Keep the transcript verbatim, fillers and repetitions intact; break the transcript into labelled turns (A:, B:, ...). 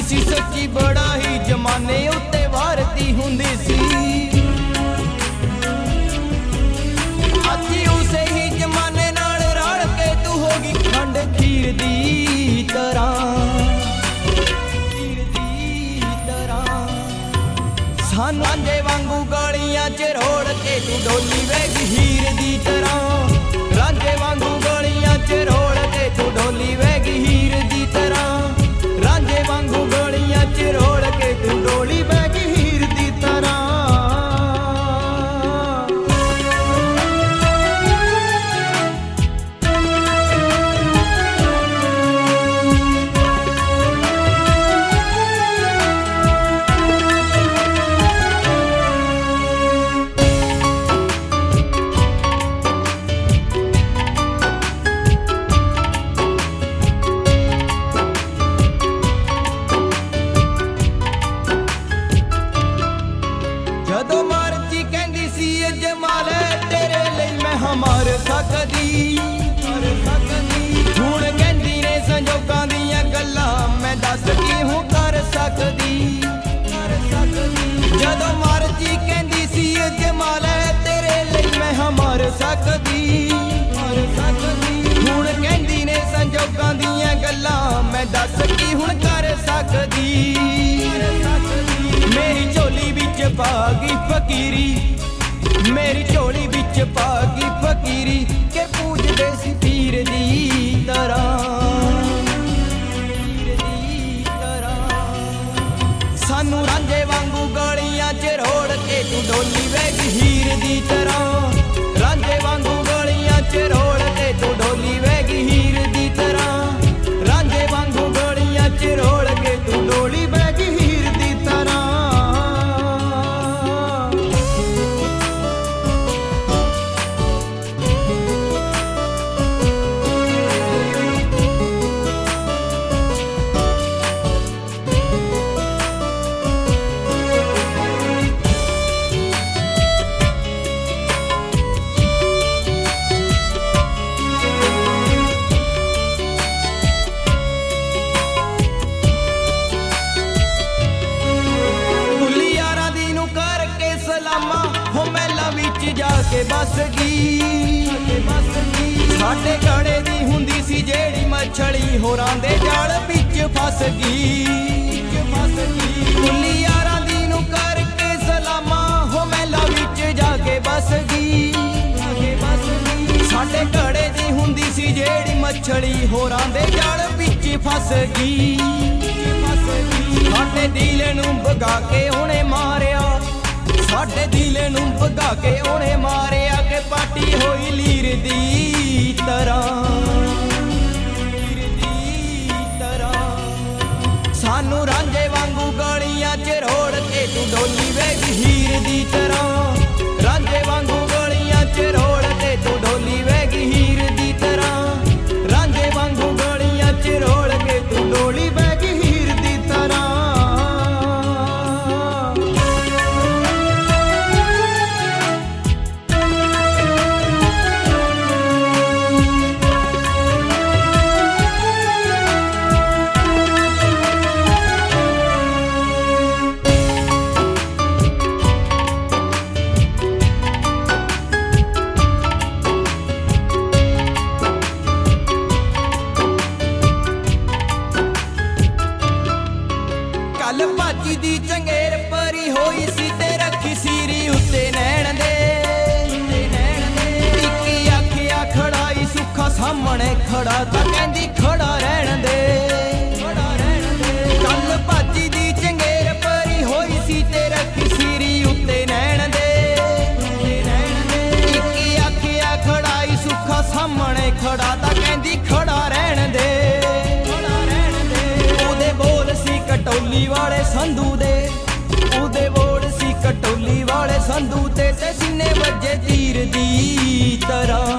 A: ਲੱਗਦੀ ਸੀ ਸੱਚੀ ਬੜਾ ਹੀ ਜਮਾਨੇ ਉੱਤੇ ਵਾਰਤੀ ਹੁੰਦੀ ਸੀ ਅੱਜ ਉਸੇ ਹੀ ਜਮਾਨੇ ਨਾਲ ਰਲ ਕੇ ਤੂੰ ਹੋ ਗਈ ਖੰਡ ਖੀਰ ਦੀ ਤਰ੍ਹਾਂ ਸਾਨੂੰ ਰਾਂਝੇ ਵਾਂਗੂ ਗਲੀਆਂ ਚ ਰੋੜ ਕੇ ਤੂੰ ਡੋਲੀ ਵੇਖ ਹੀਰ ਦੀ ਤਰ੍ਹਾਂ ਰਾਂਝੇ ਵਾਂਗੂ ਗਲੀਆਂ ਚ ਰੋੜ ਕੇ ਤੂੰ ਡੋਲੀ ਵੇਖ ਹੀਰ ਦੀ ਤਰ੍ਹਾਂ ਰਾਂਝੇ ਵਾਂਗੂ ਗਲੀਆਂ ਚ ਰੋੜ ਕੇ ਤੂੰ ਡੋਲੀ ਵੇਖ ਹੀਰ ਦੀ ਤਰ੍ਹਾਂ ਜਦੋਂ ਮਰਜੀ ਕਹਿੰਦੀ ਸੀ ਇਹ ਜਮਾਲੇ ਤੇਰੇ ਲਈ ਮੈਂ ਹਮਾਰ ਸਕਦੀ ਹਰ ਸਕਦੀ ਹੁਣ ਕਹਿੰਦੀ ਨੇ ਸੰਜੋਗਾਂ ਦੀਆਂ ਗੱਲਾਂ ਮੈਂ ਦੱਸ ਕੀ ਹੂੰ ਕਰ ਸਕਦੀ ਕਰ ਸਕਦੀ ਜਦੋਂ ਮਰਜੀ ਕਹਿੰਦੀ ਸੀ ਇਹ ਜਮਾਲੇ ਤੇਰੇ ਲਈ ਮੈਂ ਹਮਾਰ ਸਕਦੀ ਹਰ ਸਕਦੀ ਹੁਣ ਕਹਿੰਦੀ ਨੇ ਸੰਜੋਗਾਂ ਦੀਆਂ ਗੱਲਾਂ ਮੈਂ ਦੱਸ ਕੀ ਹੁਣ ਕਰ ਸਕਦੀ ਮੇਰੀ ਝੋਲੀ ਵਿੱਚ ਪਾ ਗਈ ਫਕੀਰੀ ਮੇਰੀ ਝੋਲੀ ਵਿੱਚ ਪਾ ਗਈ ਫਕੀਰੀ ਕਿ ਪੂਜਦੇ ਸੀ ਪੀਰ ਦੀ ਤਰ੍ਹਾਂ ਪੀਰ ਦੀ ਤਰ੍ਹਾਂ ਸਾਨੂੰ ਰਾਂਝੇ ਵਾਂਗੂ ਗਲੀਆਂ ਚ ਰੋੜ ਕੇ ਤੂੰ ਡੋਲੀ ਵੇਖ ਹੀਰ ਦੀ ਤਰ੍ਹਾਂ ਰਾਂਝੇ ਵਾਂਗੂ ਗਲੀਆਂ ਚ ਰੋੜ ਕੇ ਤੂੰ ਡੋਲੀ ਵੇਖ ਹੀਰ ਦੀ ਤਰ੍ਹਾਂ ਰਾਂਝੇ ਵਾਂਗੂ ਗਲੀਆਂ ਚ ਰੋੜ ਕੇ ਤੂੰ ਡੋਲੀ ਵੇਖ ਹੀਰ ਦੀ ਤਰ੍ਹਾਂ ਹੋ ਮਹਿਲਾ ਵਿੱਚ ਜਾ ਕੇ ਬਸ ਗਈ ਸਾਡੇ ਗਾੜੇ ਦੀ ਹੁੰਦੀ ਸੀ ਜਿਹੜੀ ਮੱਛਲੀ ਹੋਰਾਂ ਦੇ ਜਾਲ ਵਿੱਚ ਫਸ ਗਈ ਕੁੱਲੀ ਯਾਰਾਂ ਦੀ ਨੂੰ ਕਰਕੇ ਸਲਾਮਾਂ ਹੋ ਮਹਿਲਾ ਵਿੱਚ ਜਾ ਕੇ ਬਸ ਗਈ ਸਾਡੇ ਗਾੜੇ ਦੀ ਹੁੰਦੀ ਸੀ ਜਿਹੜੀ ਮੱਛਲੀ ਹੋਰਾਂ ਦੇ ਜਾਲ ਵਿੱਚ ਫਸ ਗਈ ਸਾਡੇ ਦਿਲ ਨੂੰ ਭਗਾ ਕੇ ਉਹਨੇ ਮਾਰਿਆ ਸਾਡੇ ਦਿਲ ਨੂੰ ਭਗਾ ਕੇ ਉਹਨੇ ਮਾਰਿਆ ਕਿ ਪਾਟੀ ਹੋਈ ਲੀਰ ਦੀ ਤਰ੍ਹਾਂ ਲੀਰ ਦੀ ਤਰ੍ਹਾਂ ਸਾਨੂੰ ਰਾਂਝੇ ਵਾਂਗੂ ਗਲੀਆਂ ਚ ਰੋੜ ਕੇ ਤੂੰ ਡੋਲੀ ਵੇਖ ਹੀਰ ਦੀ ਤਰ੍ਹਾਂ ਰਾਂਝੇ ਵਾਂਗੂ ਗਲੀਆਂ ਚ ਰੋੜ ਕੇ ਤੂੰ ਡੋਲੀ ਵੇਖ ਹੀਰ ਦੀ ਤਰ੍ਹਾਂ ਰਾਂਝੇ ਵਾਂਗੂ ਗਲੀਆਂ ਚ ਰੋੜ ਕੇ ਤੂੰ ਡੋਲੀ ਵੇਖ ਹੀਰ ਦੀ ਤਰ੍ਹਾਂ ਕੱਲ ਭਾਜੀ ਦੀ ਚੰਗੇਰ ਪਰੀ ਹੋਈ ਸੀ ਤੇ ਰੱਖੀ ਸੀਰੀ ਉੱਤੇ ਨੈਣ ਦੇ ਇੱਕੀ ਆਖਿਆ ਖੜਾਈ ਸੁੱਖਾ ਸਾਹਮਣੇ ਖੜਾ ਤਾਂ ਕਹਿੰਦੀ ਖੜਾ ਰਹਿਣ ਦੇ ਕੱਲ ਭਾਜੀ ਦੀ ਚੰਗੇਰ ਪਰੀ ਹੋਈ ਸੀ ਤੇ ਰੱਖੀ ਸੀਰੀ ਉੱਤੇ ਨੈਣ ਦੇ ਇੱਕੀ ਆਖਿਆ ਖੜਾਈ ਸੁੱਖਾ ਸਾਹਮਣੇ ਖੜਾ ਤਾਂ ਕਹਿੰਦੀ ਖੜਾ ਰਹਿਣ ਦੇ ਉਹਦੇ ਬੋਲ ਸੀ ਕਟੋਲੀ ਵਾਲੇ ਸੰਧੂ ਦੇ ਉਹਦੇ ਬੋਲ ਸੀ ਕਟੋਲੀ ਵਾਲੇ ਸੰਧੂ ਤੇ ਤੇ ਸੀਨੇ ਵੱਜੇ ਤੀਰ ਦੀ ਤਰ੍ਹਾਂ